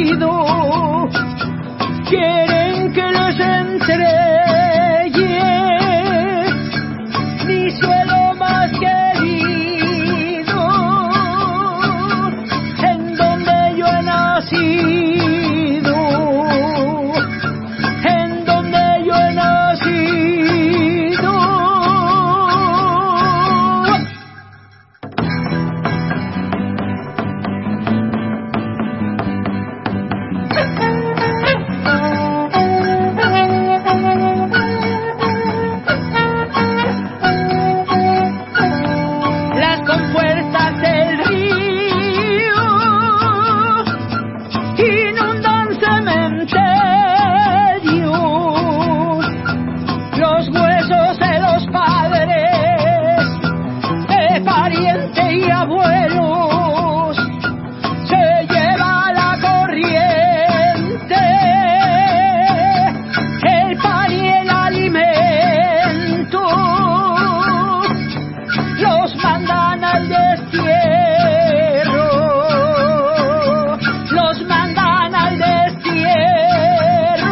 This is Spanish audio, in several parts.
querido, quieren que les entregue mi suelo más querido, en donde yo he nacido, en donde yo he nacido. Las compuertas del río inundan cementerios, los huesos de los padres, de pariente y abuelos, se lleva la corriente, el pan y el alimento, los mandan al destierro, los mandan al destierro.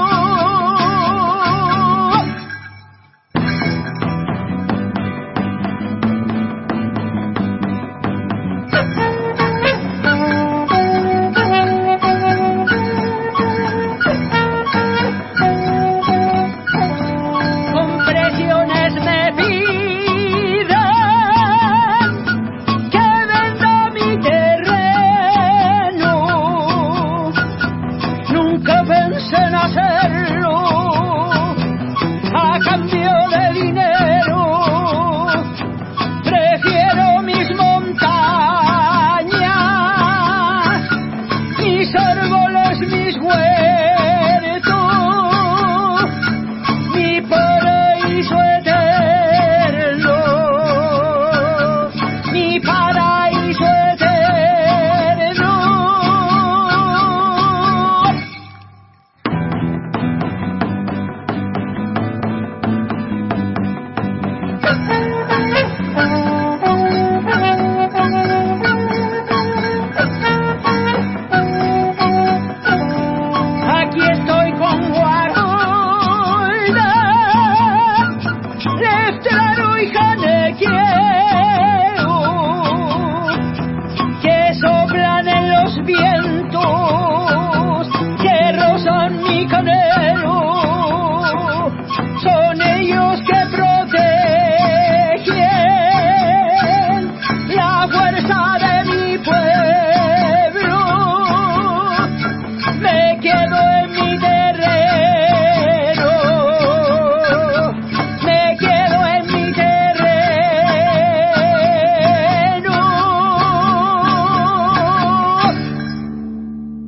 Con presiones me piden que venda mi terreno. Nunca pensé en hacerlo a cambio de dinero. Prefiero mis montañas, mis árboles, mis huertos, mi paraíso eterno, mi paraíso eterno. Aquí estoy con Guarolda, Leftraro y Janequiero, que soplan en los vientos, que rozan mi canelo. Son ellos que protegen la fuerza de mi pueblo. Me quedo en mi terreno, me quedo en mi terreno.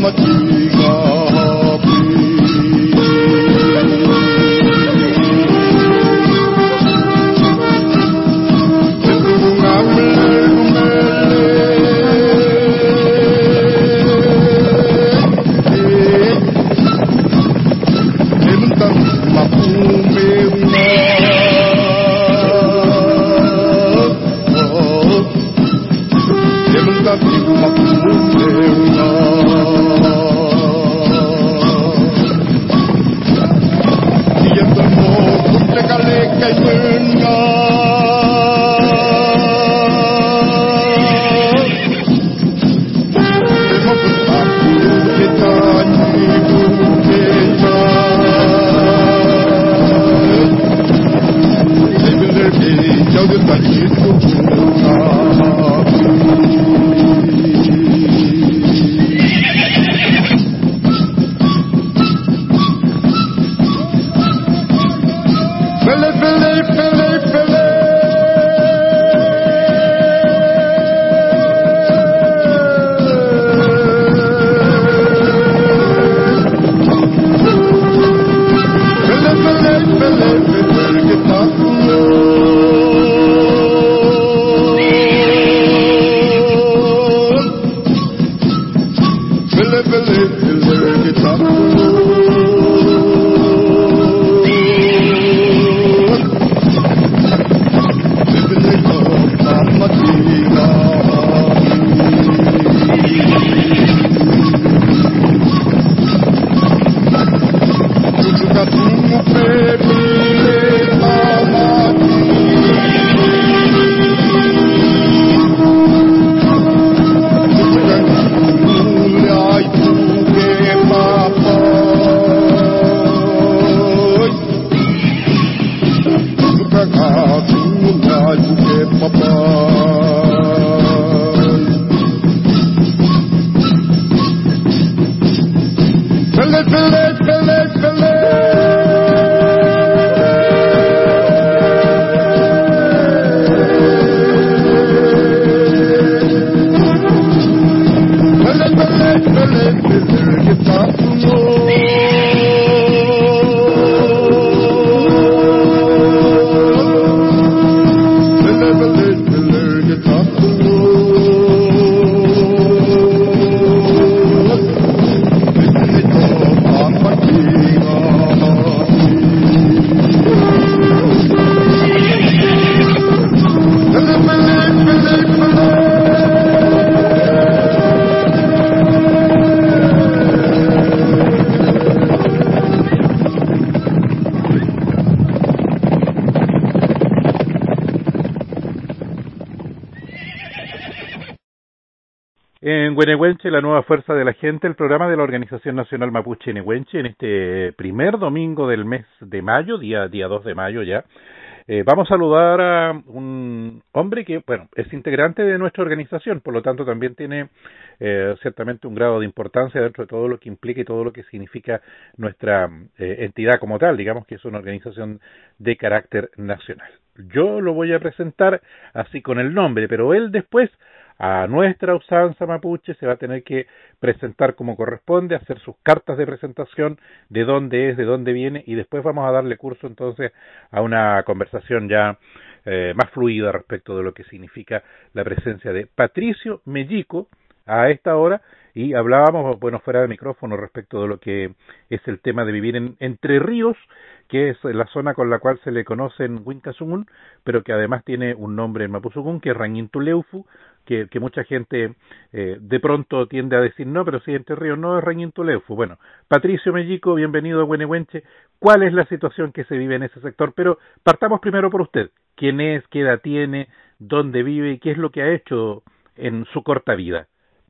En Güenehuenche, la nueva fuerza de la gente, el programa de la Organización Nacional Mapuche Nehuenche, en este primer domingo del mes de mayo, día 2 de mayo ya, vamos a saludar a un hombre que, bueno, es integrante de nuestra organización, por lo tanto también tiene ciertamente un grado de importancia dentro de todo lo que implica y todo lo que significa nuestra entidad como tal, digamos que es una organización de carácter nacional. Yo lo voy a presentar así con el nombre, pero él después, a nuestra usanza mapuche, se va a tener que presentar como corresponde, hacer sus cartas de presentación, de dónde es, de dónde viene, y después vamos a darle curso entonces a una conversación ya más fluida respecto de lo que significa la presencia de Patricio Mellico a esta hora, y hablábamos, bueno, fuera de micrófono respecto de lo que es el tema de vivir en Entre Ríos, que es la zona con la cual se le conoce en Huincasunún, pero que además tiene un nombre en Mapuzugún, que es Rañintuleufu, que mucha gente de pronto tiende a decir, no, pero si Entre Ríos no es Rañintuleufu. Bueno, Patricio Mellico, bienvenido a Güenehuenche. ¿Cuál es la situación que se vive en ese sector? Pero partamos primero por usted. ¿Quién es? ¿Qué edad tiene? ¿Dónde vive? ¿Y qué es lo que ha hecho en su corta vida?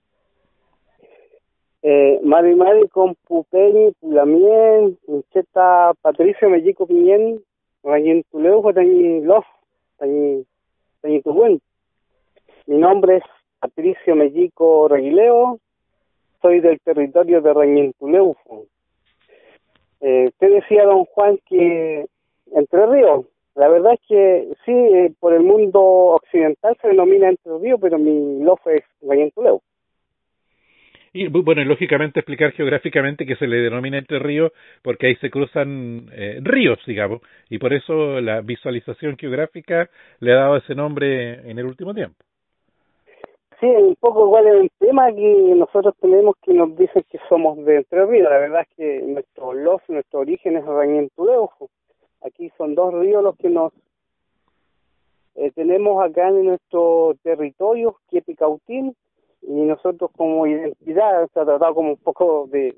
Mari con Pupeni, Pulamien, Cheta Patricio Mellico Piñén, Rañintuleufu, Tañi Lof, Tañi Tubuen. Mi nombre es Patricio Mellico Reguileo, soy del territorio de Rañintuleufu. Usted decía, don Juan, que Entre Ríos, la verdad es que sí, por el mundo occidental se denomina Entre Ríos, pero mi lof es Rañintuleufu. Y bueno, y lógicamente explicar geográficamente que se le denomina Entre Ríos porque ahí se cruzan ríos, digamos, y por eso la visualización geográfica le ha dado ese nombre en el último tiempo. Sí, un poco igual es un tema que nosotros tenemos que nos dicen que somos de Entre Ríos. La verdad es que nuestro origen es Rañintuleujo. Aquí son dos ríos los que nos tenemos acá en nuestro territorio, Quiepicautín, y nosotros como identidad se ha tratado como un poco de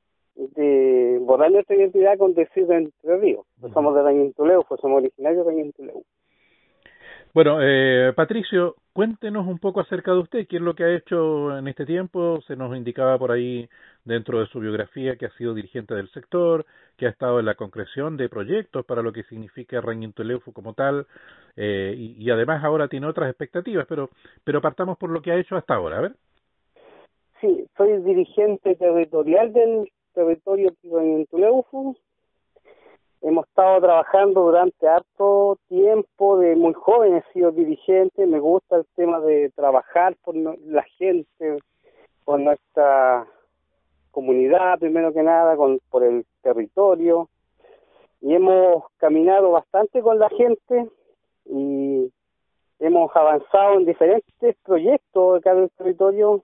borrar nuestra identidad con decir de Entre Ríos. Pues somos de Rañintuleujo, somos originarios de Rañintuleujo. Bueno, Patricio, cuéntenos un poco acerca de usted, qué es lo que ha hecho en este tiempo. Se nos indicaba por ahí dentro de su biografía que ha sido dirigente del sector, que ha estado en la concreción de proyectos para lo que significa Rañintuleuco como tal, y además ahora tiene otras expectativas, pero partamos por lo que ha hecho hasta ahora, a ver. Sí, soy dirigente territorial del territorio de Rañintuleuco. Hemos estado trabajando durante harto tiempo, de muy joven he sido dirigente, me gusta el tema de trabajar por la gente, por nuestra comunidad, primero que nada, por el territorio, y hemos caminado bastante con la gente y hemos avanzado en diferentes proyectos acá en el territorio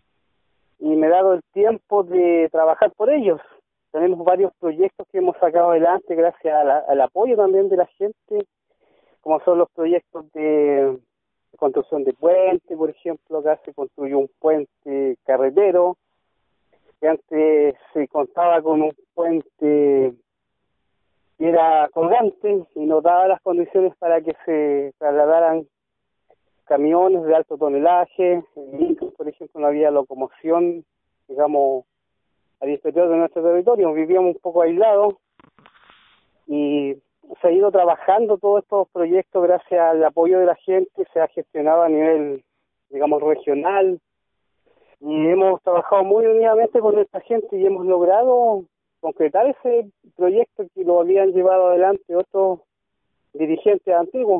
y me he dado el tiempo de trabajar por ellos. Tenemos varios proyectos que hemos sacado adelante gracias al apoyo también de la gente, como son los proyectos de construcción de puentes, por ejemplo. Acá se construyó un puente carretero, que antes se contaba con un puente que era colgante y no daba las condiciones para que se trasladaran camiones de alto tonelaje. En Lincoln, por ejemplo, no había locomoción, digamos, al interior de nuestro territorio, vivíamos un poco aislados y se ha ido trabajando todos estos proyectos gracias al apoyo de la gente, se ha gestionado a nivel, digamos, regional y hemos trabajado muy unidamente con nuestra gente y hemos logrado concretar ese proyecto que lo habían llevado adelante otros dirigentes antiguos.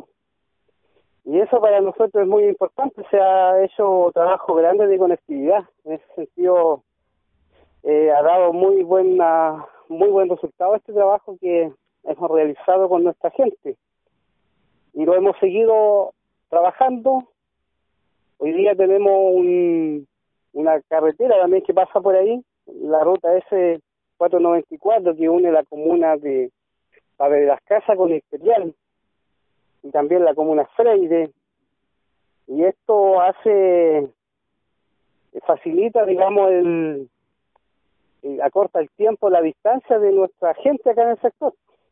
Y eso para nosotros es muy importante, se ha hecho trabajo grande de conectividad, en ese sentido ha dado muy buen resultado este trabajo que hemos realizado con nuestra gente y lo hemos seguido trabajando. Hoy día tenemos una carretera también que pasa por ahí, la ruta S494 que une la comuna de Padre de las Casas con Imperial y también la comuna Freire, y esto facilita, digamos, acorta el tiempo, la distancia de nuestra gente acá en el sector.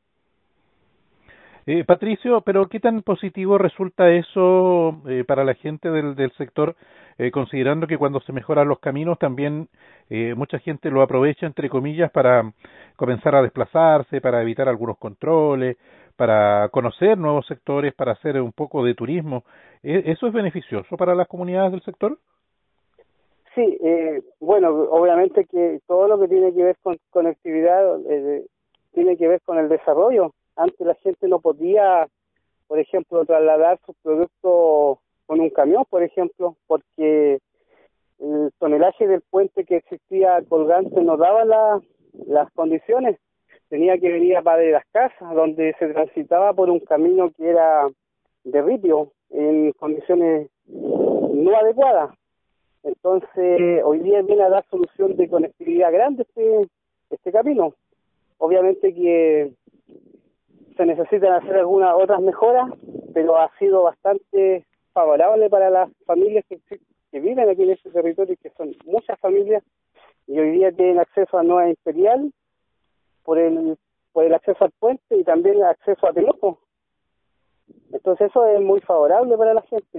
Patricio, pero ¿qué tan positivo resulta eso para la gente del sector, considerando que cuando se mejoran los caminos también mucha gente lo aprovecha, entre comillas, para comenzar a desplazarse, para evitar algunos controles, para conocer nuevos sectores, para hacer un poco de turismo? ¿Eso es beneficioso para las comunidades del sector? Sí, bueno, obviamente que todo lo que tiene que ver con conectividad tiene que ver con el desarrollo. Antes la gente no podía, por ejemplo, trasladar sus productos con un camión, por ejemplo, porque el tonelaje del puente que existía colgante no daba las condiciones. Tenía que venir a Padre de las Casas, donde se transitaba por un camino que era de ripio, en condiciones no adecuadas. Entonces, hoy día viene a dar solución de conectividad grande este camino. Obviamente que se necesitan hacer algunas otras mejoras, pero ha sido bastante favorable para las familias que viven aquí en este territorio, que son muchas familias, y hoy día tienen acceso a Nueva Imperial por el acceso al puente y también acceso a Temuco. Entonces eso es muy favorable para la gente.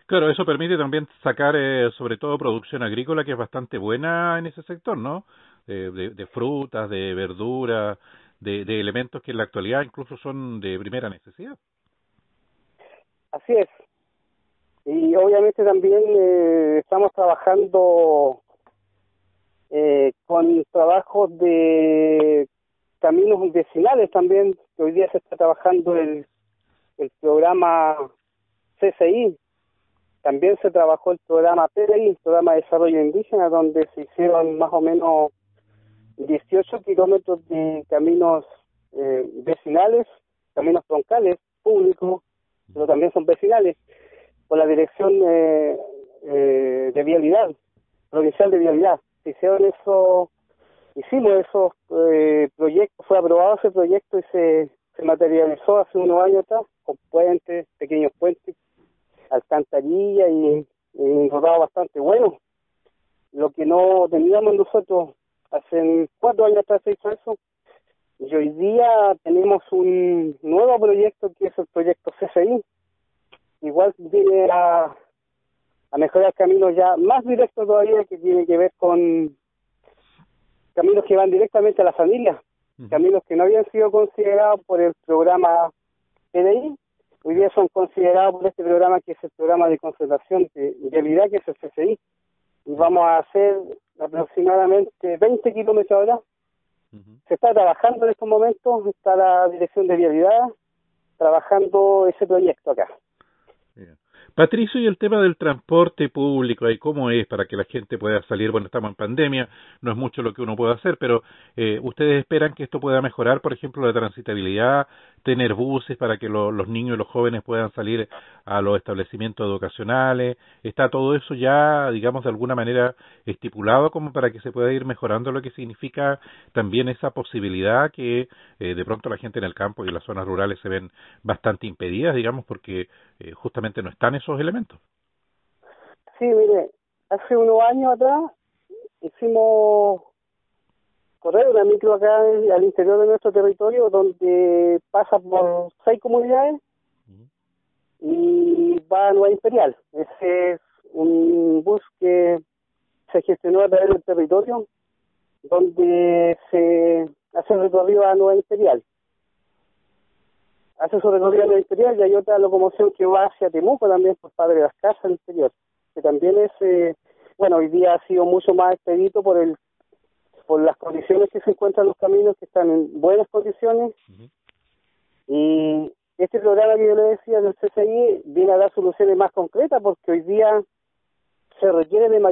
Claro, eso permite también sacar sobre todo producción agrícola que es bastante buena en ese sector, ¿no? De frutas, de verduras, de elementos que en la actualidad incluso son de primera necesidad. Así es. Y obviamente también estamos trabajando con trabajos de caminos vecinales también, que hoy día se está trabajando el programa CCI, también se trabajó el programa PDI, el programa de desarrollo indígena, donde se hicieron más o menos 18 kilómetros de caminos vecinales, caminos troncales, públicos, pero también son vecinales, por la dirección de vialidad, provincial de vialidad. Se hicieron eso, hicimos esos proyectos, fue aprobado ese proyecto y se materializó hace unos años atrás, con puentes, pequeños puentes, alcantarilla y rodado bastante bueno. Lo que no teníamos nosotros hace 4 años atrás se hizo eso, y hoy día tenemos un nuevo proyecto que es el proyecto CCI. Igual viene a mejorar caminos ya más directos todavía, que tiene que ver con caminos que van directamente a la familia, caminos que no habían sido considerados por el programa PDI, hoy día son considerados por este programa que es el programa de conservación de vialidad, que es el CCI, y vamos a hacer aproximadamente 20 kilómetros ahora. Se está trabajando en estos momentos, está la dirección de vialidad trabajando ese proyecto acá. Patricio, y el tema del transporte público, ¿y cómo es para que la gente pueda salir? Bueno, estamos en pandemia, no es mucho lo que uno puede hacer, pero ¿ustedes esperan que esto pueda mejorar, por ejemplo, la transitabilidad, tener buses para que los niños y los jóvenes puedan salir a los establecimientos educacionales? ¿Está todo eso ya, digamos, de alguna manera estipulado como para que se pueda ir mejorando lo que significa también esa posibilidad que de pronto la gente en el campo y en las zonas rurales se ven bastante impedidas, digamos, porque justamente no están esos elementos? Sí, mire, hace unos años atrás hicimos correr una micro acá al interior de nuestro territorio, donde pasa por 6 comunidades y va a Nueva Imperial. Ese es un bus que se gestionó a través del territorio, donde se hace el recorrido a Nueva Imperial. Hace su recorrido a Nueva Imperial, y hay otra locomoción que va hacia Temuco también por Padre Las Casas, al interior, que también es, bueno, hoy día ha sido mucho más expedito por las condiciones que se encuentran los caminos, que están en buenas condiciones. Y este programa que yo le decía del CCI viene a dar soluciones más concretas, porque hoy día se requiere de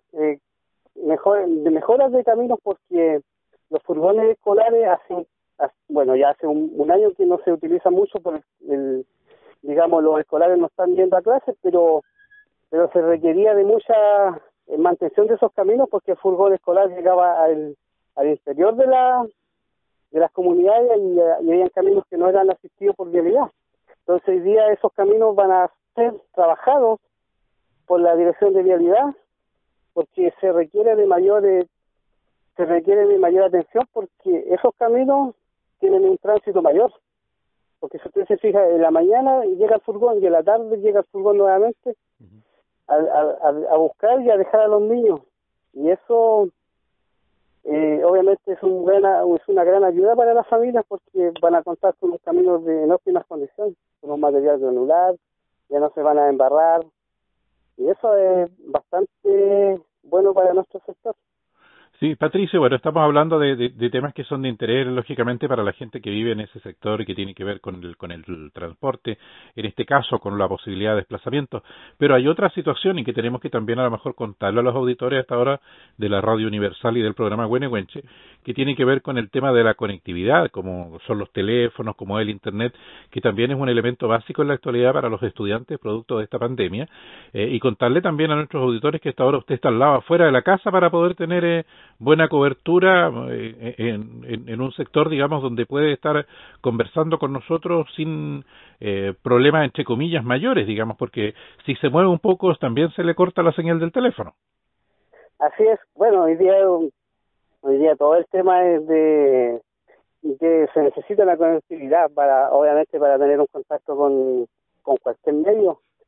mejoras de caminos, porque los furgones escolares bueno, ya hace un año que no se utiliza mucho por digamos, los escolares no están yendo a clases, pero se requería de mucha mantención de esos caminos, porque el furgón escolar llegaba al interior de las comunidades y había caminos que no eran asistidos por vialidad. Entonces hoy día esos caminos van a ser trabajados por la dirección de vialidad, porque se requiere de mayor atención, porque esos caminos tienen un tránsito mayor, porque si usted se fija, en la mañana llega el furgón y en la tarde llega el furgón nuevamente a buscar y a dejar a los niños, y eso obviamente es una gran ayuda para las familias, porque van a contar con unos caminos en óptimas condiciones, con un material granular, ya no se van a embarrar, y eso es bastante bueno para nuestro sector. Sí, Patricio, bueno, estamos hablando de temas que son de interés, lógicamente, para la gente que vive en ese sector y que tiene que ver con el transporte, en este caso con la posibilidad de desplazamiento, pero hay otra situación en que tenemos que también a lo mejor contarle a los auditores hasta ahora de la Radio Universal y del programa Güeneguenche, que tiene que ver con el tema de la conectividad, como son los teléfonos, como el Internet, que también es un elemento básico en la actualidad para los estudiantes producto de esta pandemia, y contarle también a nuestros auditores que hasta ahora usted está al lado afuera de la casa para poder tener buena cobertura en un sector, digamos, donde puede estar conversando con nosotros sin problemas, entre comillas, mayores, digamos, porque si se mueve un poco también se le corta la señal del teléfono. Así es. Bueno, hoy día todo el tema es de que se necesita la conectividad obviamente para tener un contacto con cualquier medio,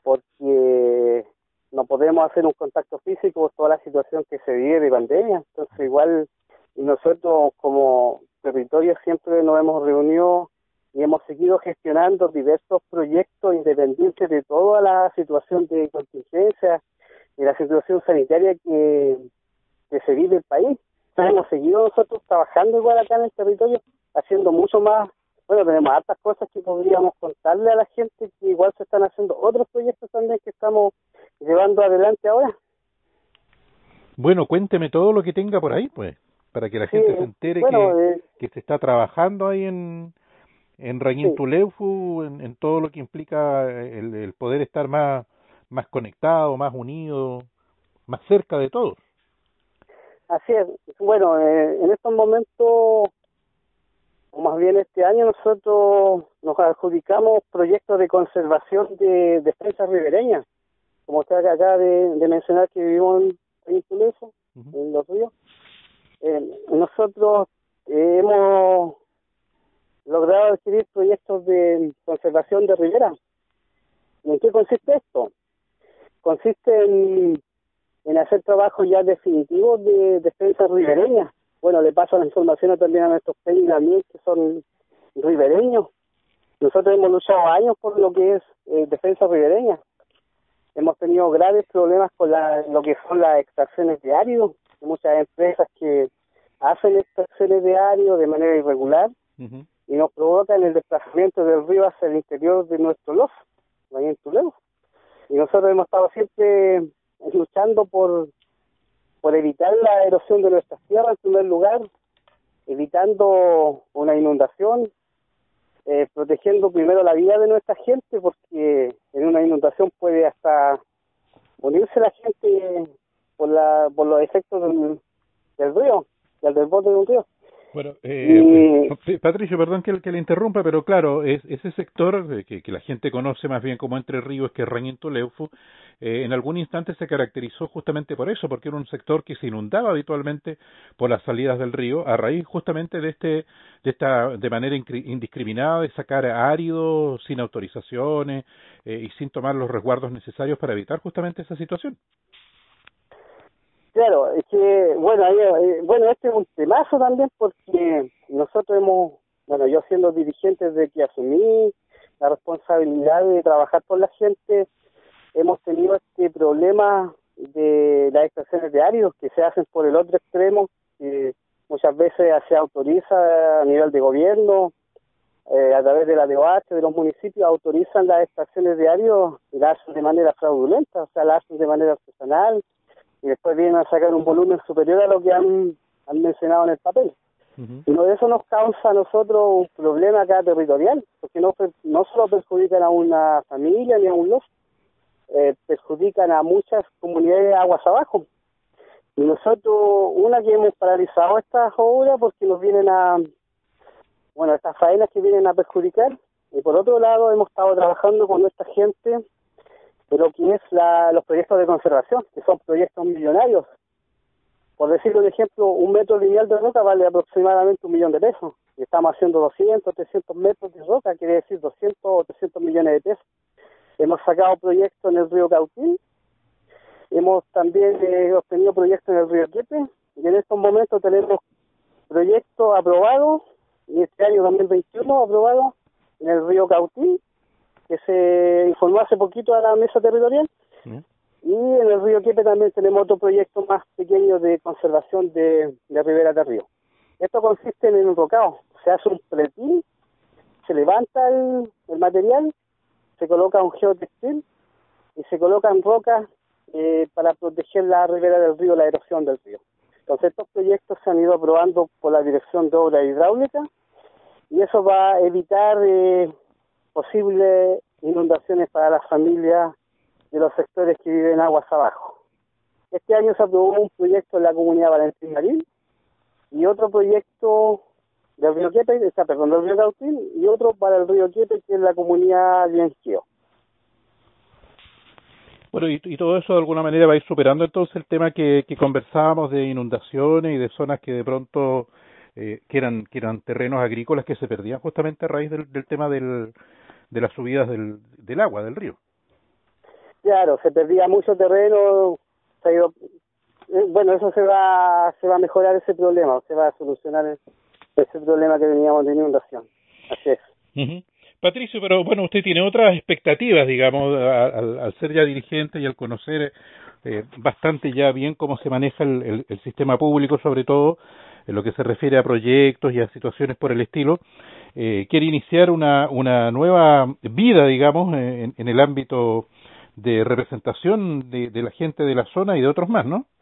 porque no podemos hacer un contacto físico por toda la situación que se vive de pandemia. Entonces igual nosotros como territorio siempre nos hemos reunido y hemos seguido gestionando diversos proyectos independientes de toda la situación de contingencia y la situación sanitaria que se vive en el país. Entonces, hemos seguido nosotros trabajando igual acá en el territorio, haciendo mucho más. Bueno, tenemos hartas cosas que podríamos contarle a la gente, que igual se están haciendo otros proyectos también que estamos llevando adelante ahora. Bueno, cuénteme todo lo que tenga por ahí, pues, para que la Sí, gente se entere bueno, que se está trabajando ahí en Rañín sí, Tuleufu, en todo lo que implica el poder estar más conectado, más unido, más cerca de todos. así es. Bueno, en estos momentos, o más bien este año, nosotros nos adjudicamos proyectos de conservación de defensas ribereñas, como usted acaba de mencionar que vivimos en Tuleso, Uh-huh. en Los Ríos. Nosotros hemos logrado adquirir proyectos de conservación de ribera. ¿Y en qué consiste esto? Consiste en hacer trabajos ya definitivos de defensas ribereñas. Bueno, le paso la información también a nuestros técnicos también, que son ribereños. Nosotros hemos luchado años por lo que es defensa ribereña. Hemos tenido graves problemas con lo que son las extracciones de áridos. Hay muchas empresas que hacen extracciones de áridos de manera irregular Uh-huh. y nos provocan el desplazamiento del río hacia el interior de nuestro lof, ahí en Tuleu. Y nosotros hemos estado siempre luchando por evitar la erosión de nuestras tierras en primer lugar, evitando una inundación, protegiendo primero la vida de nuestra gente, porque en una inundación puede hasta morirse la gente por los efectos del río, del desborde de un río. Bueno, Y Patricio, perdón que le interrumpa, pero claro, ese sector que la gente conoce más bien como Entre Ríos, que es Rañín Tuleufu, en algún instante se caracterizó justamente por eso, porque era un sector que se inundaba habitualmente por las salidas del río, a raíz justamente de manera indiscriminada de sacar áridos sin autorizaciones y sin tomar los resguardos necesarios para evitar justamente esa situación. claro, es que, bueno, este es un temazo también porque nosotros yo siendo dirigente desde que asumí la responsabilidad de trabajar por la gente, hemos tenido este problema de las extracciones de áridos que se hacen por el otro extremo, que muchas veces se autoriza a nivel de gobierno, a través de la DOH, de los municipios, autorizan las extracciones de áridos y las hacen de manera fraudulenta, o sea, las hacen de manera artesanal, y después vienen a sacar un volumen superior a lo que han mencionado en el papel. Uh-huh. Y eso nos causa a nosotros un problema acá territorial, porque no solo perjudican a una familia ni a un lof, perjudican a muchas comunidades aguas abajo. Y nosotros, que hemos paralizado estas obras porque nos vienen estas faenas que vienen a perjudicar, y por otro lado hemos estado trabajando con nuestra gente de lo que es los proyectos de conservación, que son proyectos millonarios. Por decirlo de ejemplo, 1 metro lineal de roca vale aproximadamente 1 millón de pesos. Y estamos haciendo 200, 300 metros de roca, quiere decir 200 o 300 millones de pesos. Hemos sacado proyectos en el río Cautín, hemos también obtenido proyectos en el río Quiepe, y en estos momentos tenemos proyectos aprobados, y este año 2021 aprobados en el río Cautín, que se informó hace poquito a la mesa territorial. Uh-huh. Y en el río Quiepe también tenemos otro proyecto más pequeño de conservación de ribera de río. Esto consiste en enrocado. Se hace un pretil, se levanta el material, se coloca un geotextil y se colocan rocas para proteger la ribera del río, la erosión del río. Entonces estos proyectos se han ido aprobando por la Dirección de Obras Hidráulicas y eso va a evitar posibles inundaciones para las familias de los sectores que viven aguas abajo. Este año se aprobó un proyecto en la comunidad Valentín Marín y otro proyecto del río Quiepe, del río Cautín, y otro para el río Quiepe, que es la comunidad Bienquío. Bueno, y todo eso de alguna manera va a ir superando entonces el tema que conversábamos de inundaciones y de zonas que de pronto que eran terrenos agrícolas que se perdían justamente a raíz del tema de las subidas del agua, del río. claro, se perdía mucho terreno, se ha ido, bueno, eso se va a mejorar ese problema, se va a solucionar ese problema que teníamos de inundación. Así es. Ujú. Patricio, pero bueno, usted tiene otras expectativas, digamos, al ser ya dirigente y al conocer bastante ya bien cómo se maneja el sistema público, sobre todo en lo que se refiere a proyectos y a situaciones por el estilo. Quiere iniciar una nueva vida, digamos, en el ámbito de representación de la gente de la zona y de otros más, ¿no?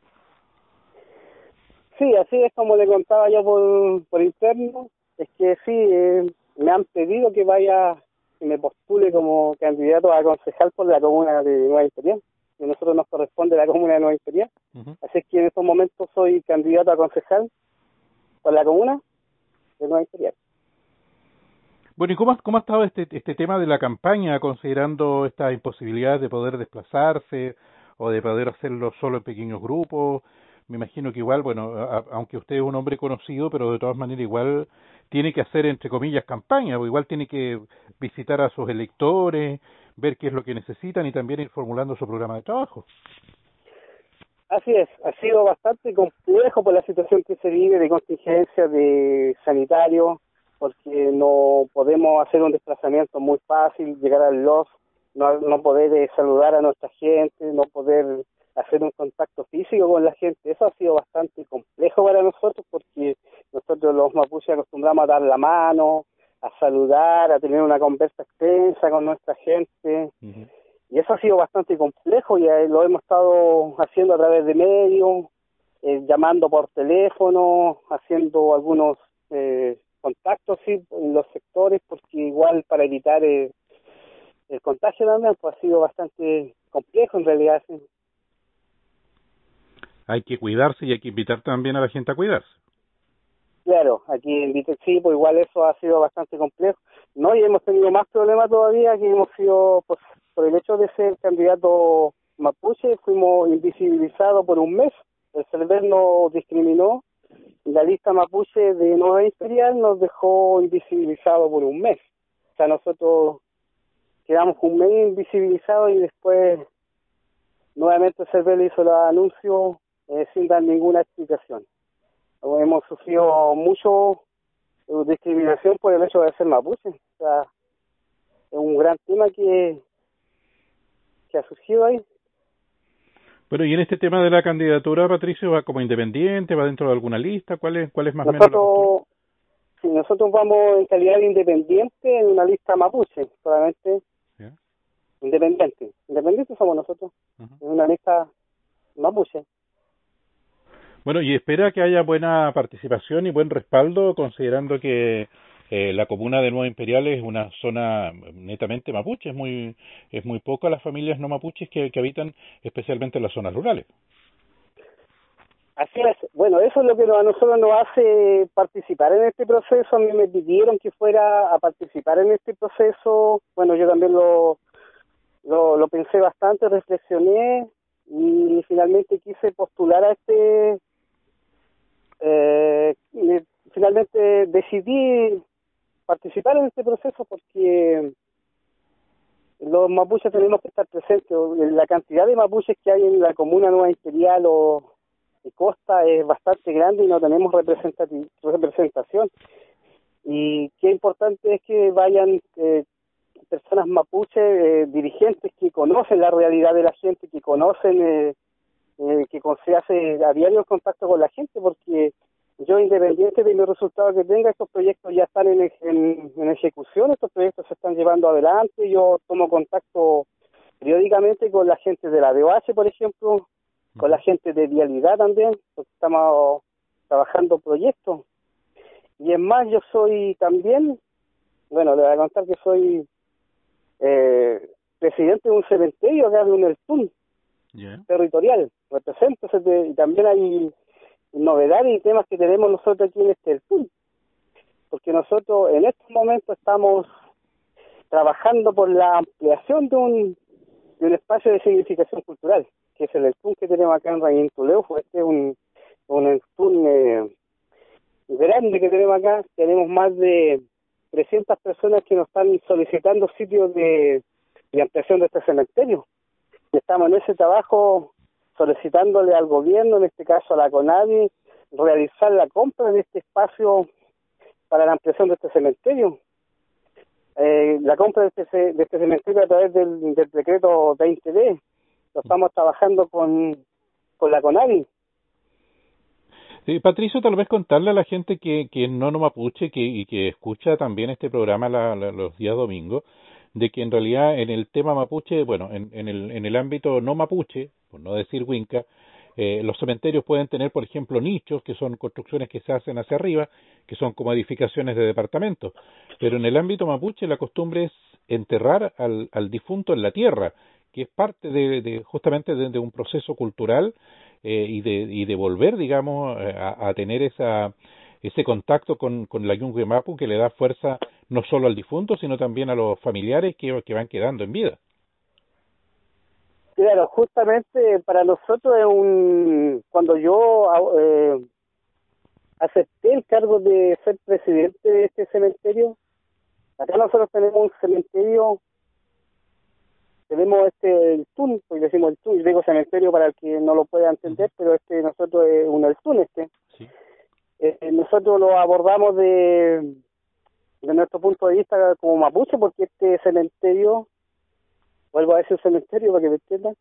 Sí, así es como le contaba yo por interno, es que sí, me han pedido que vaya, que me postule como candidato a concejal por la comuna de Nueva Imperial, que a nosotros nos corresponde la comuna de Nueva Imperial, así es que en estos momentos soy candidato a concejal por la comuna de Nueva Imperial. Bueno, ¿y cómo ha estado este tema de la campaña, considerando esta imposibilidad de poder desplazarse o de poder hacerlo solo en pequeños grupos? Me imagino que igual, bueno, aunque usted es un hombre conocido, pero de todas maneras igual tiene que hacer, entre comillas, campaña, o igual tiene que visitar a sus electores, ver qué es lo que necesitan y también ir formulando su programa de trabajo. Así es, ha sido bastante complejo por la situación que se vive de contingencia de sanitario, porque no podemos hacer un desplazamiento muy fácil, llegar al LOS, no poder saludar a nuestra gente, no poder hacer un contacto físico con la gente. Eso ha sido bastante complejo para nosotros porque nosotros los mapuches acostumbramos a dar la mano, a saludar, a tener una conversa extensa con nuestra gente. Uh-huh. Y eso ha sido bastante complejo y lo hemos estado haciendo a través de medios, llamando por teléfono, haciendo algunos contactos sí, en los sectores, porque igual para evitar el contagio también pues ha sido bastante complejo en realidad. Sí. Hay que cuidarse y hay que invitar también a la gente a cuidarse. Claro, aquí en Vitexi, pues igual eso ha sido bastante complejo, ¿no? Y hemos tenido más problemas todavía, que hemos sido, pues, por el hecho de ser candidato mapuche, fuimos invisibilizados por un mes. El CERVEL nos discriminó y la lista mapuche de Nueva Imperial nos dejó invisibilizados por un mes. O sea, nosotros quedamos un mes invisibilizados y después nuevamente el CERVEL hizo el anuncio sin dar ninguna explicación. Hemos sufrido mucho discriminación por el hecho de ser mapuche. O sea, es un gran tema que ha surgido ahí. Bueno, y en este tema de la candidatura, Patricio, ¿va como independiente? ¿Va dentro de alguna lista? ¿Cuál es más o menos la postura? Sí, nosotros vamos en calidad de independiente en una lista mapuche, solamente. ¿Yeah? Independientes somos nosotros, en una lista mapuche. Bueno, y espera que haya buena participación y buen respaldo, considerando que la comuna de Nueva Imperial es una zona netamente mapuche, es muy poca las familias no mapuches que habitan especialmente en las zonas rurales. Así es, bueno, eso es lo que a nosotros nos hace participar en este proceso. A mí me pidieron que fuera a participar en este proceso, bueno, yo también lo pensé bastante, reflexioné y finalmente quise postular a finalmente decidí participar en este proceso porque los mapuches tenemos que estar presentes. La cantidad de mapuches que hay en la comuna Nueva Imperial o de Costa es bastante grande y no tenemos representación. Y qué importante es que vayan personas mapuches, dirigentes que conocen la realidad de la gente, que conocen que se hace a diario el contacto con la gente, porque yo, independiente de los resultados que tenga, estos proyectos ya están en ejecución, estos proyectos se están llevando adelante. Yo tomo contacto periódicamente con la gente de la DOH, por ejemplo, con la gente de Vialidad también, porque estamos trabajando proyectos. Y es más, yo soy también, bueno, le voy a contar que soy presidente de un cementerio acá de un Eltún, territorial, represento, y también hay novedades y temas que tenemos nosotros aquí en este Eltún, porque nosotros en este momento estamos trabajando por la ampliación de un espacio de significación cultural, que es el Eltún que tenemos acá en Raguintuleujo. Este es un Eltún grande que tenemos acá. Tenemos más de 300 personas que nos están solicitando sitios de ampliación de este cementerio, estamos en ese trabajo solicitándole al gobierno, en este caso a la CONADI, realizar la compra de este espacio para la ampliación de este cementerio. La compra de este cementerio a través del decreto 20D. Lo estamos trabajando con la CONADI. Patricio, tal vez contarle a la gente que no mapuche y que escucha también este programa los días domingos, de que en realidad en el tema mapuche, bueno, en el ámbito no mapuche, por no decir huinca, los cementerios pueden tener, por ejemplo, nichos, que son construcciones que se hacen hacia arriba, que son como edificaciones de departamentos. Pero en el ámbito mapuche la costumbre es enterrar al difunto en la tierra, que es parte justamente de un proceso cultural y de volver, digamos, a tener ese contacto con la Yungue Mapu, que le da fuerza no solo al difunto, sino también a los familiares que van quedando en vida. Claro, justamente para nosotros cuando yo acepté el cargo de ser presidente de este cementerio, acá nosotros tenemos un cementerio, tenemos el TUN, pues decimos el TUN, yo digo cementerio para el que no lo pueda entender, pero nosotros es el TUN Sí. Nosotros lo abordamos de nuestro punto de vista como mapuche, porque este cementerio, vuelvo a decir cementerio para que me entiendan,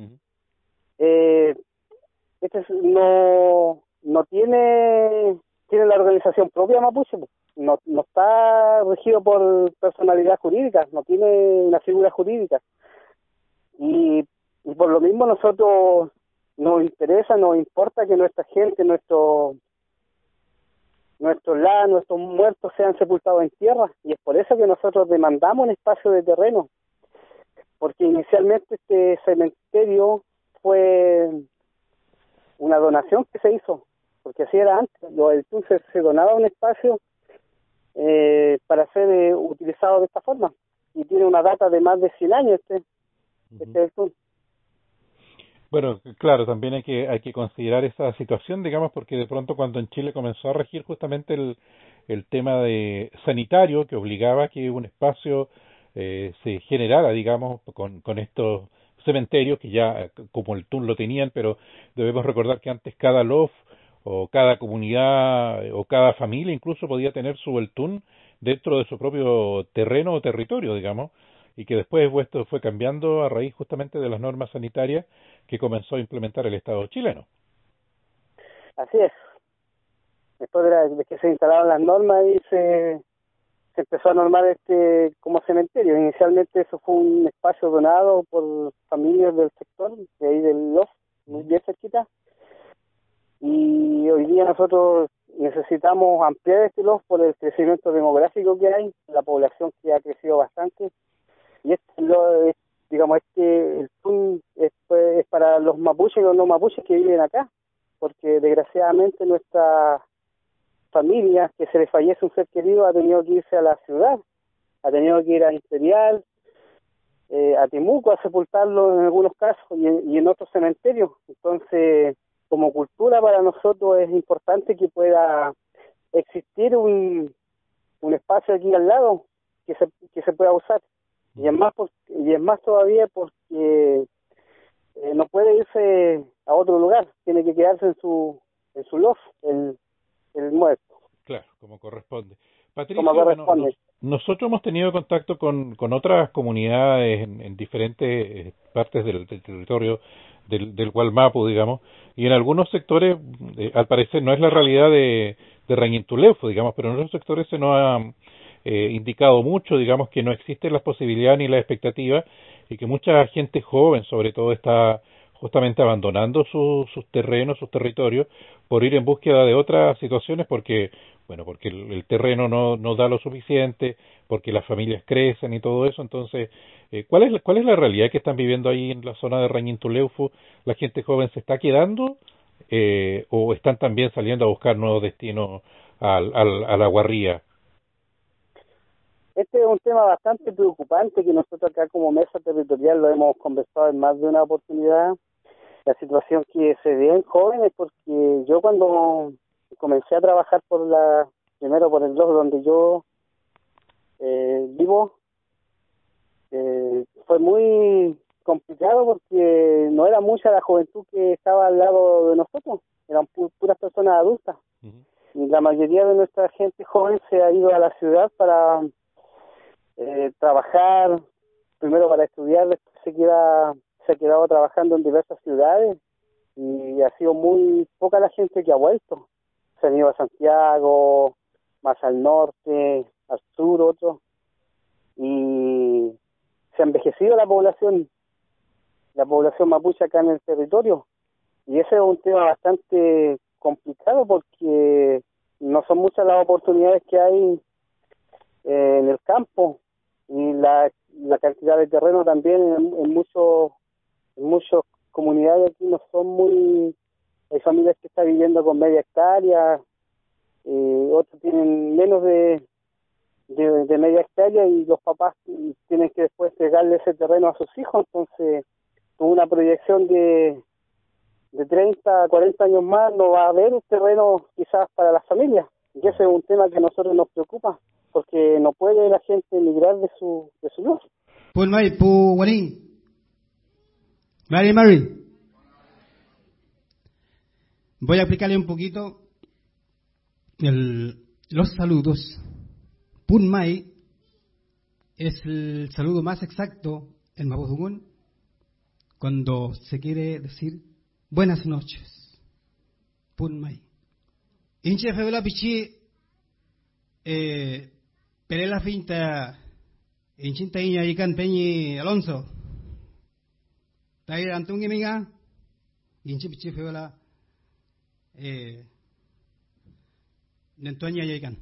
no tiene la organización propia mapuche, no está regido por personalidad jurídica, no tiene una figura jurídica, y por lo mismo nosotros nos importa que nuestra gente, nuestros muertos sean sepultados en tierra, y es por eso que nosotros demandamos un espacio de terreno, porque inicialmente este cementerio fue una donación que se hizo, porque así era antes, entonces se donaba un espacio para ser utilizado de esta forma, y tiene una data de más de 100 años este Bueno, claro, también hay que considerar esa situación, digamos, porque de pronto cuando en Chile comenzó a regir justamente el tema de sanitario que obligaba a que un espacio se generara, digamos, con estos cementerios que ya como el TUN lo tenían, pero debemos recordar que antes cada LOF o cada comunidad o cada familia incluso podía tener su el TUN dentro de su propio terreno o territorio, digamos, y que después esto fue cambiando a raíz justamente de las normas sanitarias que comenzó a implementar el Estado chileno. Así es. Después de que se instalaron las normas y se empezó a normar como cementerio. Inicialmente eso fue un espacio donado por familias del sector, de ahí del LOF, muy bien cerquita. Y hoy día nosotros necesitamos ampliar este LOF por el crecimiento demográfico que hay, la población que ha crecido bastante. Y el TUN es para los mapuches y los no mapuches que viven acá, porque desgraciadamente nuestra familia, que se les fallece un ser querido, ha tenido que irse a la ciudad, ha tenido que ir a Imperial, a Temuco a sepultarlo en algunos casos y en otros cementerios. Entonces, como cultura para nosotros es importante que pueda existir un espacio aquí al lado que se pueda usar. Y es más todavía porque no puede irse a otro lugar, tiene que quedarse en su loft, el muerto. Claro, como corresponde. Patricio, como corresponde. Bueno, nosotros hemos tenido contacto con otras comunidades en diferentes partes del territorio del Gualmapu, digamos, y en algunos sectores, al parecer, no es la realidad de Rañintuleufu, digamos, pero en otros sectores se nos ha indicado mucho, digamos, que no existen las posibilidades ni las expectativas y que mucha gente joven, sobre todo, está justamente abandonando sus terrenos, sus territorios, por ir en búsqueda de otras situaciones porque el terreno no da lo suficiente, porque las familias crecen y todo eso. Entonces, ¿cuál es la realidad que están viviendo ahí en la zona de Rañintuleufu? ¿La gente joven se está quedando o están también saliendo a buscar nuevos destinos a la guarría? Este es un tema bastante preocupante que nosotros acá como mesa territorial lo hemos conversado en más de una oportunidad. La situación que se ve en jóvenes, porque yo cuando comencé a trabajar primero por el blog donde yo vivo, fue muy complicado porque no era mucha la juventud que estaba al lado de nosotros, eran puras personas adultas. Y la mayoría de nuestra gente joven se ha ido a la ciudad para trabajar, primero para estudiar, después se ha quedado trabajando en diversas ciudades y ha sido muy poca la gente que ha vuelto. Se han ido a Santiago, más al norte, al sur, otros, y se ha envejecido la población mapuche acá en el territorio, y ese es un tema bastante complicado porque no son muchas las oportunidades que hay en el campo, y la cantidad de terreno también en muchas comunidades aquí no son muy. Hay familias que están viviendo con media hectárea, otros tienen menos de media hectárea, y los papás tienen que después entregarle ese terreno a sus hijos. Entonces, con una proyección de 30 a 40 años más no va a haber un terreno quizás para las familias, y ese es un tema que a nosotros nos preocupa, porque no puede la gente emigrar de su luz. Pun mai pu waning. Mary. Voy a explicarle un poquito los saludos. Pun mai es el saludo más exacto en mapudungún cuando se quiere decir buenas noches. Pun mai. Inche febela pichi perela finta inchinta iña ikan peñi Alonso. Tai antungi minga inche pichi febela nentoña ikan.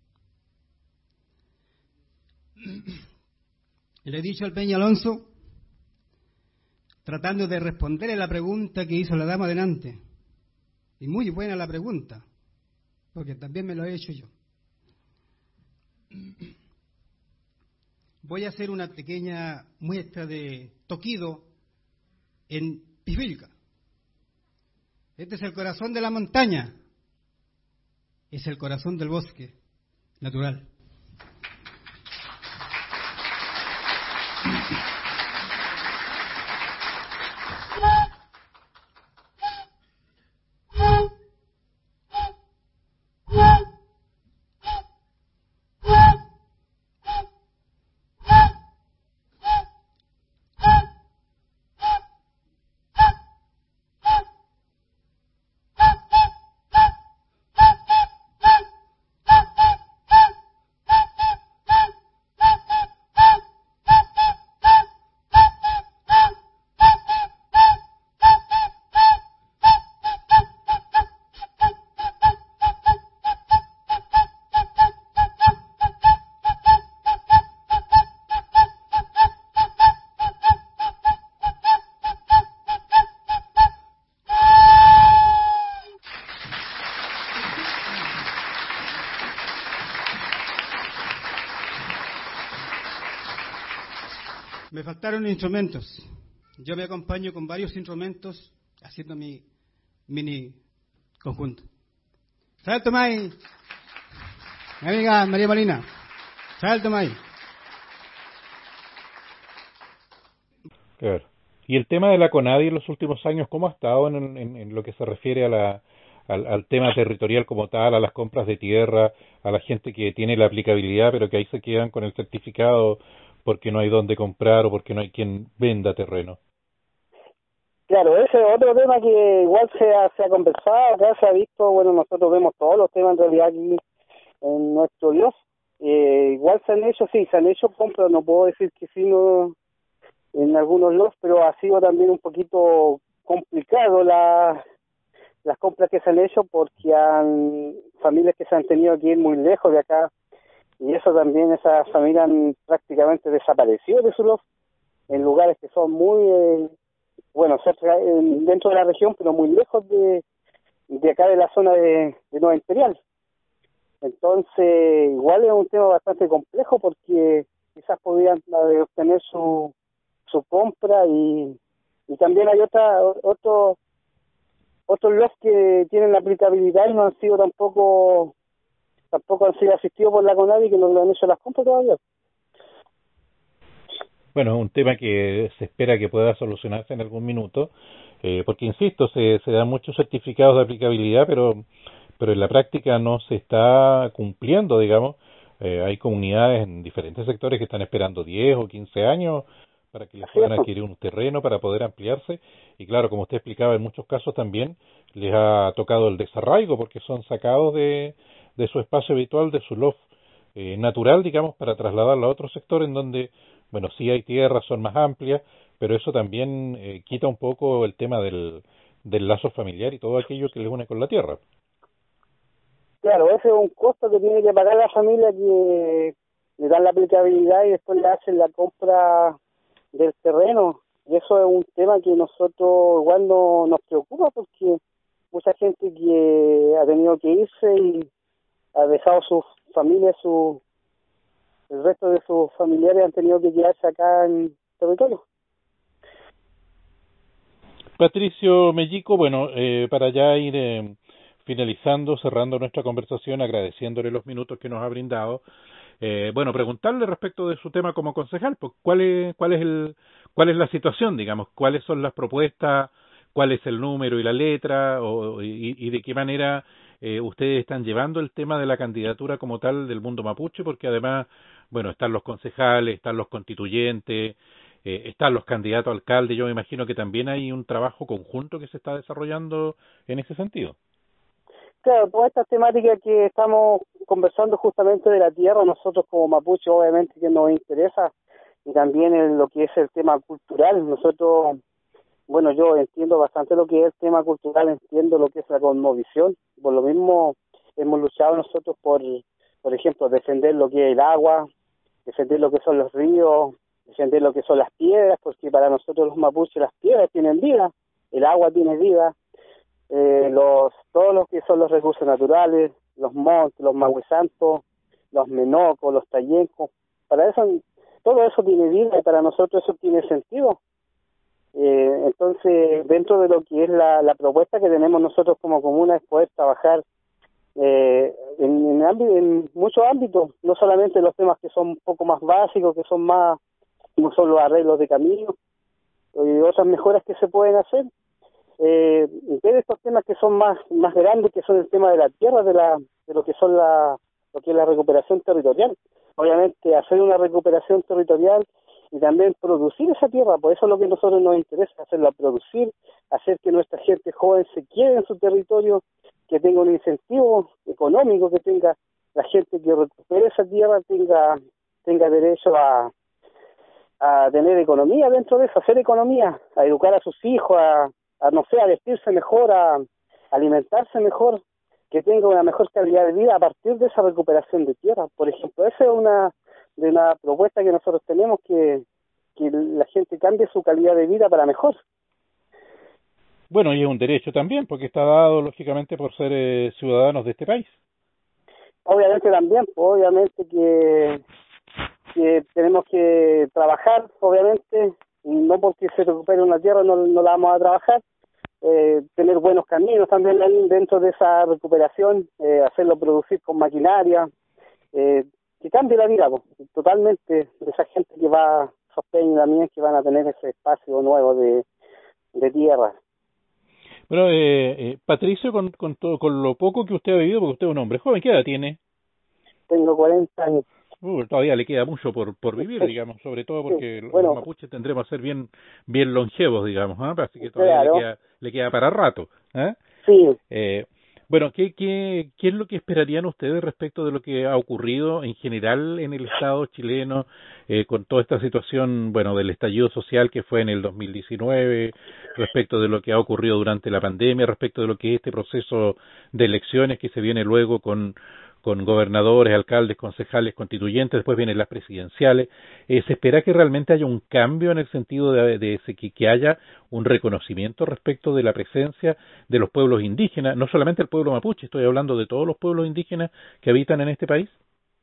Le he dicho al Peña Alonso, tratando de responderle la pregunta que hizo la dama delante. Y muy buena la pregunta, porque también me lo he hecho yo. Voy a hacer una pequeña muestra de toquido en Pisvilca. Este es el corazón de la montaña, es el corazón del bosque natural. Me faltaron instrumentos. Yo me acompaño con varios instrumentos haciendo mi mini conjunto. Salto May, mi amiga María Molina. Salto May. Claro. Y el tema de la CONADI en los últimos años, ¿cómo ha estado en lo que se refiere a al tema territorial como tal, a las compras de tierra, a la gente que tiene la aplicabilidad, pero que ahí se quedan con el certificado porque no hay dónde comprar o porque no hay quien venda terreno? Claro, ese es otro tema que igual se ha conversado, acá se ha visto. Bueno, nosotros vemos todos los temas en realidad aquí en nuestro Dios. Igual se han hecho compras, no puedo decir que sí, no, en algunos lots, pero ha sido también un poquito complicado las compras que se han hecho, porque han familias que se han tenido que ir muy lejos de acá, y eso también, esas familias han prácticamente desaparecido de su loft en lugares que son muy cerca, dentro de la región, pero muy lejos de acá de la zona de Nueva Imperial. Entonces, igual es un tema bastante complejo, porque quizás podrían obtener su compra, y también hay otros lots que tienen la aplicabilidad y no han sido tampoco han sido asistidos por la CONADI, que no lo han hecho las compras todavía. Bueno, es un tema que se espera que pueda solucionarse en algún minuto, porque insisto, se dan muchos certificados de aplicabilidad, pero en la práctica no se está cumpliendo, digamos. Hay comunidades en diferentes sectores que están esperando 10 o 15 años para que les Así es, puedan pues. adquirir un terreno para poder ampliarse. Y claro, como usted explicaba, en muchos casos también les ha tocado el desarraigo porque son sacados de su espacio habitual, de su loft natural, digamos, para trasladarlo a otro sector en donde, bueno, sí hay tierras, son más amplias, pero eso también quita un poco el tema del lazo familiar y todo aquello que les une con la tierra. Claro, ese es un costo que tiene que pagar la familia, que le dan la aplicabilidad y después le hacen la compra del terreno. Y eso es un tema que nosotros igual no nos preocupa, porque mucha gente que ha tenido que irse y ha dejado sus familias, el resto de sus familiares han tenido que quedarse acá en el territorio. Patricio Mellico, bueno, para ya ir finalizando, cerrando nuestra conversación, agradeciéndole los minutos que nos ha brindado, bueno, preguntarle respecto de su tema como concejal, pues, cuál es la situación, digamos, cuáles son las propuestas, cuál es el número y la letra, y de qué manera ustedes están llevando el tema de la candidatura como tal del mundo mapuche, porque además, bueno, están los concejales, están los constituyentes, están los candidatos a alcalde. Yo me imagino que también hay un trabajo conjunto que se está desarrollando en ese sentido. Claro, todas estas temáticas que estamos conversando justamente de la tierra, nosotros como mapuche obviamente que nos interesa, y también en lo que es el tema cultural. Nosotros, bueno, yo entiendo bastante lo que es el tema cultural, entiendo lo que es la cosmovisión. Por lo mismo hemos luchado nosotros por ejemplo, defender lo que es el agua, defender lo que son los ríos, defender lo que son las piedras, porque para nosotros los mapuches las piedras tienen vida, el agua tiene vida, todos los que son los recursos naturales, los montes, los mahuesantos, los menocos, los tallencos, para eso, todo eso tiene vida y para nosotros eso tiene sentido. Entonces, dentro de lo que es la propuesta que tenemos nosotros como comuna es poder trabajar en muchos ámbitos, no solamente los temas que son un poco más básicos, que son más, como son los arreglos de caminos y otras mejoras que se pueden hacer, ver estos temas que son más grandes, que son el tema de la tierra, de lo que son lo que es la recuperación territorial. Obviamente hacer una recuperación territorial y también producir esa tierra, por eso es lo que a nosotros nos interesa, hacerla producir, hacer que nuestra gente joven se quede en su territorio, que tenga un incentivo económico, que tenga la gente que recupere esa tierra, tenga derecho a tener economía dentro de eso, hacer economía, a educar a sus hijos, no sé, a vestirse mejor, a alimentarse mejor, que tenga una mejor calidad de vida a partir de esa recuperación de tierra. Por ejemplo, esa es una propuesta que nosotros tenemos, que la gente cambie su calidad de vida para mejor. Bueno, y es un derecho también, porque está dado, lógicamente, por ser ciudadanos de este país. Obviamente también, pues, obviamente que tenemos que trabajar, obviamente, y no porque se recupere una tierra no la vamos a trabajar, tener buenos caminos también dentro de esa recuperación, hacerlo producir con maquinaria, que cambie la vida, pues, totalmente, de esa gente que va, esos peñas también que van a tener ese espacio nuevo de tierra. Bueno, Patricio, con lo poco que usted ha vivido, porque usted es un hombre joven, ¿qué edad tiene? Tengo 40 años. Todavía le queda mucho por vivir, digamos, sobre todo porque Bueno, los mapuches tendremos a ser bien longevos, digamos, ¿eh? Así que todavía claro. le queda para rato. ¿Eh? Sí. Bueno, ¿qué es lo que esperarían ustedes respecto de lo que ha ocurrido en general en el Estado chileno con toda esta situación, bueno, del estallido social que fue en el 2019, respecto de lo que ha ocurrido durante la pandemia, respecto de lo que es este proceso de elecciones que se viene luego con gobernadores, alcaldes, concejales, constituyentes, después vienen las presidenciales? ¿Se espera que realmente haya un cambio en el sentido que haya un reconocimiento respecto de la presencia de los pueblos indígenas, no solamente el pueblo mapuche, estoy hablando de todos los pueblos indígenas que habitan en este país?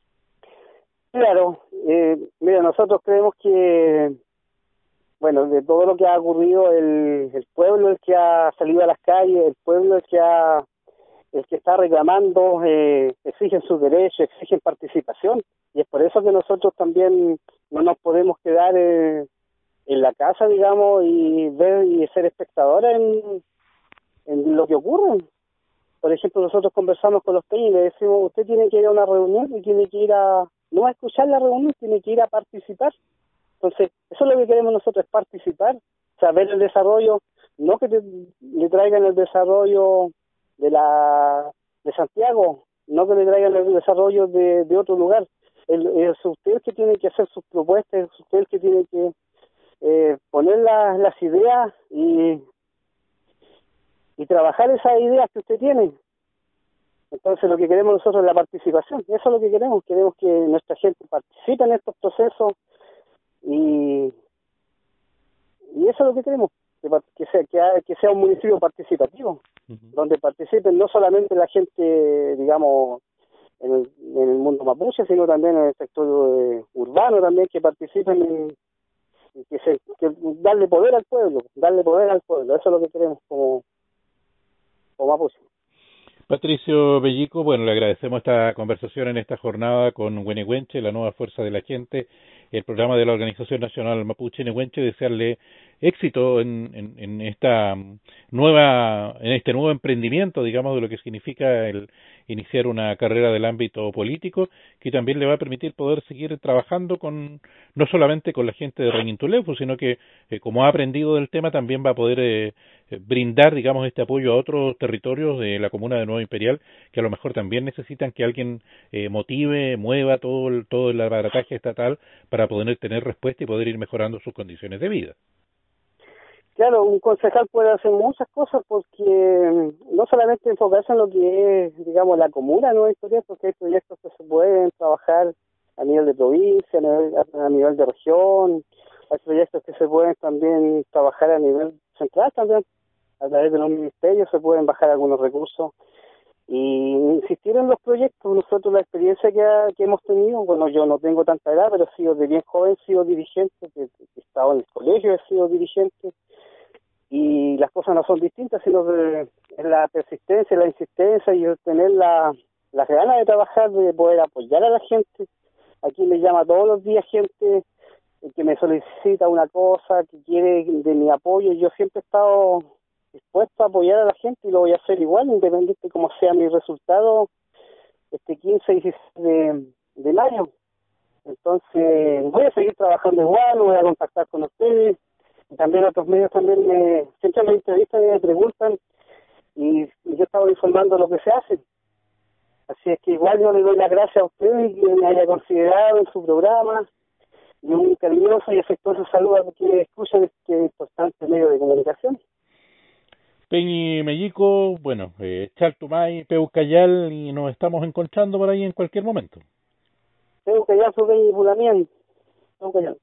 Claro, mira, nosotros creemos que, bueno, de todo lo que ha ocurrido, el pueblo es el que ha salido a las calles, el pueblo es el que está reclamando, exigen sus derechos, exigen participación, y es por eso que nosotros también no nos podemos quedar en la casa, digamos, y ver y ser espectadores en lo que ocurre. Por ejemplo, nosotros conversamos con los peñas y le decimos, usted tiene que ir a una reunión y tiene que ir no a escuchar la reunión, tiene que ir a participar. Entonces, eso es lo que queremos nosotros, es participar, saber el desarrollo, no que le traigan el desarrollo de Santiago, no que le traigan el desarrollo de otro lugar. Es usted el que tiene que hacer sus propuestas, es usted el que tiene que poner las ideas y trabajar esas ideas que usted tiene. Entonces lo que queremos nosotros es la participación, eso es lo que queremos que nuestra gente participe en estos procesos y eso es lo que queremos, que sea un municipio participativo, donde participen no solamente la gente, digamos, en el mundo mapuche, sino también en el sector urbano también, que participen que darle poder al pueblo, eso es lo que queremos como mapuche. Patricio Bellico, bueno, le agradecemos esta conversación en esta jornada con Huenehuenche, la nueva fuerza de la gente, el programa de la Organización Nacional Mapuche Nehuenche, desearle éxito en este nuevo emprendimiento, digamos, de lo que significa el iniciar una carrera del ámbito político, que también le va a permitir poder seguir trabajando no solamente con la gente de Reñintuleuco, sino que como ha aprendido del tema también va a poder brindar, digamos, este apoyo a otros territorios de la comuna de Nueva Imperial, que a lo mejor también necesitan que alguien mueva todo el abarataje estatal para poder tener respuesta y poder ir mejorando sus condiciones de vida. Claro, un concejal puede hacer muchas cosas porque no solamente enfocarse en lo que es, digamos, la comuna de Nueva Imperial, porque hay proyectos que se pueden trabajar a nivel de provincia, a nivel de región, hay proyectos que se pueden también trabajar a nivel central también, a través de los ministerios se pueden bajar algunos recursos y insistir en los proyectos. Nosotros la experiencia que hemos tenido, bueno, yo no tengo tanta edad, pero he sido de bien joven, he sido dirigente, he estado en el colegio, he sido dirigente, y las cosas no son distintas, sino que es la persistencia, la insistencia y tener las ganas de trabajar, de poder apoyar a la gente. Aquí me llama todos los días gente que me solicita una cosa, que quiere de mi apoyo. Yo siempre he estado dispuesto a apoyar a la gente y lo voy a hacer igual, independiente como sea mi resultado este 15 y 16 de mayo. Entonces voy a seguir trabajando igual, me voy a contactar con ustedes. También otros medios también siempre me entrevistan y me preguntan y yo estaba informando lo que se hace. Así es que igual yo le doy las gracias a ustedes y que me haya considerado en su programa y un cariñoso y afectuoso saludo a quienes escuchan este importante medio de comunicación. Peñi Mellico, bueno, Chaltumay, Peucayal, y nos estamos encontrando por ahí en cualquier momento. Peucayal, Peñi Pulamien, Peucayal.